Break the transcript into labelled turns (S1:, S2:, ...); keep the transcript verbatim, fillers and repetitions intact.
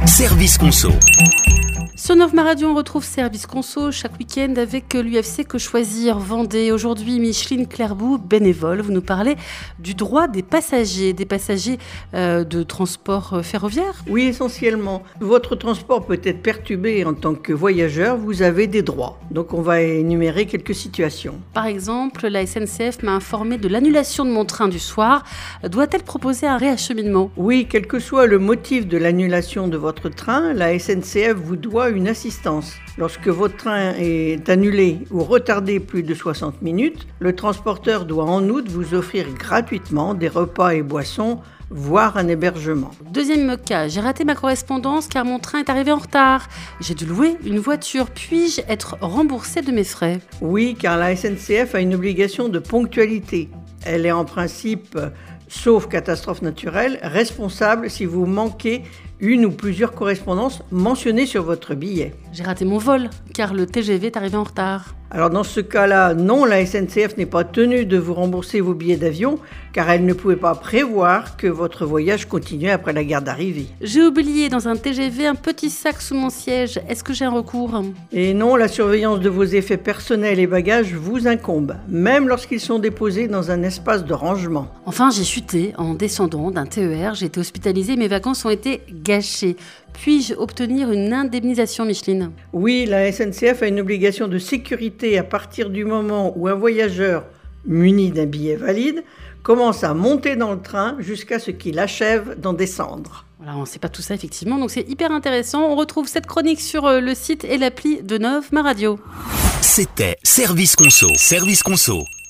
S1: Service Conso.
S2: Sur Nov Ma Radio, on retrouve Service Conso chaque week-end avec l'U F C Que Choisir Vendée. Aujourd'hui, Micheline Clerboux, bénévole, vous nous parlez du droit des passagers, des passagers euh, de transport ferroviaire.
S3: Oui, essentiellement. Votre transport peut être perturbé en tant que voyageur, vous avez des droits. Donc on va énumérer quelques situations.
S2: Par exemple, la S N C F m'a informé de l'annulation de mon train du soir. Doit-elle proposer un réacheminement ?
S3: Oui, quel que soit le motif de l'annulation de votre train, la S N C F vous doit une assistance. Lorsque votre train est annulé ou retardé plus de soixante minutes, le transporteur doit en outre vous offrir gratuitement des repas et boissons, voire un hébergement.
S2: Deuxième cas, j'ai raté ma correspondance car mon train est arrivé en retard. J'ai dû louer une voiture. Puis-je être remboursé de mes frais ?
S3: Oui, car la S N C F a une obligation de ponctualité. Elle est en principe, sauf catastrophe naturelle, responsable si vous manquez une ou plusieurs correspondances mentionnées sur votre billet.
S2: J'ai raté mon vol car le T G V est arrivé en retard.
S3: Alors dans ce cas-là, non, la S N C F n'est pas tenue de vous rembourser vos billets d'avion car elle ne pouvait pas prévoir que votre voyage continuait après la gare d'arrivée.
S2: J'ai oublié dans un T G V un petit sac sous mon siège. Est-ce que j'ai un recours ?
S3: Et non, la surveillance de vos effets personnels et bagages vous incombe, même lorsqu'ils sont déposés dans un espace de rangement.
S2: Enfin, j'ai chuté en descendant d'un T E R. J'ai été hospitalisée, mes vacances ont été gâchées. Puis-je obtenir une indemnisation, Micheline ?
S3: Oui, la S N C F a une obligation de sécurité à partir du moment où un voyageur muni d'un billet valide commence à monter dans le train jusqu'à ce qu'il achève d'en descendre.
S2: Voilà, on ne sait pas tout ça effectivement, donc c'est hyper intéressant. On retrouve cette chronique sur le site et l'appli de Nov Ma Radio.
S1: C'était Service Conso. Service Conso.